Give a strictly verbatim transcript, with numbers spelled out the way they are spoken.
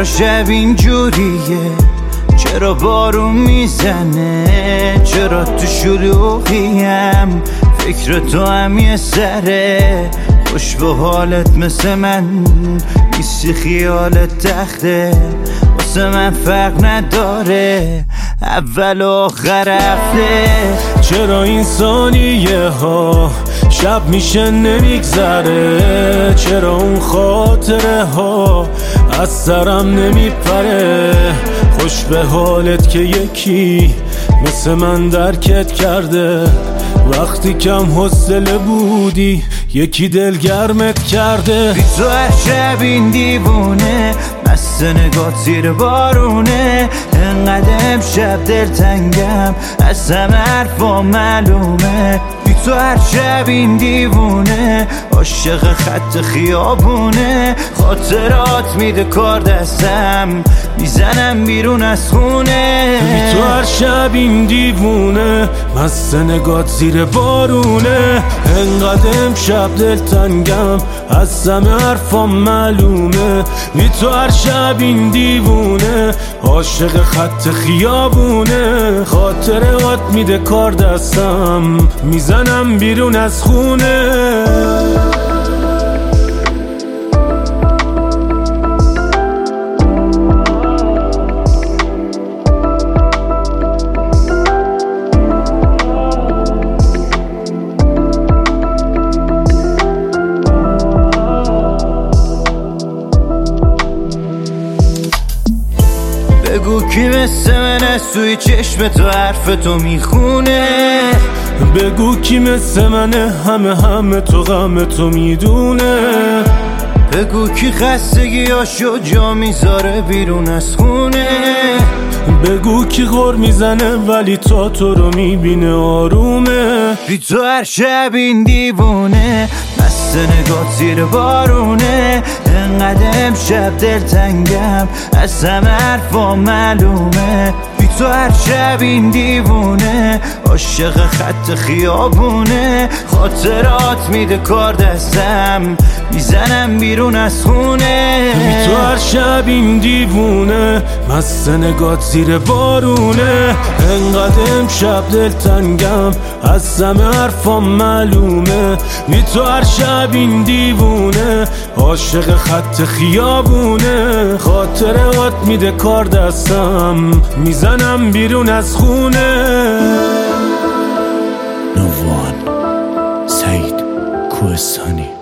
چرا شب اینجوریه، چرا بارون میزنه، چرا تو شلوغیم فکر تو هم یه سره. خوش به حالت مثل من نیستی، خیالت تخته واسه من فرق نداره اول و آخر هفته. چرا این ثانیه ها شب میشه نمیگذره، چرا اون خاطره ها از سرم نمیپره. خوش به حالت که یکی مثل من درکت کرده، وقتی کم حوصله بودی یکی دلگرمت کرده. بی تو هر شب این دیوونه مست نگات زیر بارونه، انقدر امشب دلتنگم از همه حرفا معلومه. بی تو هر شب این دیوونه عاشق خط خیابونه، خاطرات میده کار دستم میزنم بیرون از خونه. بی تو هر شب این دیوونه مست نگات زیر بارونه، انقدر امشب دلتنگم از همه حرفا معلومه. بی تو هر شب این دیوونه عاشق خط خیابونه، خاطرات میده کار دستم میزنم بیرون از خونه. بگو کی مثل من از توی چشم تو حرف تو میخونه، بگو کی مثل منه همه همه تو غم تو میدونه. بگو کی خستگیاشو جا میذاره بیرون از خونه، بگو کی غر میزنه ولی تا تو رو میبینه آرومه. بی تو هر شب این دیوونه مست نگات زیر بارونه، انقدر امشب دلتنگم از همه حرفا معلومه. بی تو هر شب این دیوونه عاشق خط خیابونه، خاطرات میده کار دستم میزنم بیرون از خونه. بی تو هر شب این دیوونه مست نگات زیر بارونه، انقدر امشب دلتنگم از همه حرفا معلومه. بی تو هر شب این دیوونه عاشق خط خیابونه، خاطرات میده کار دستم میزنم بیرون از خونه. نووان سعید کوهستانی.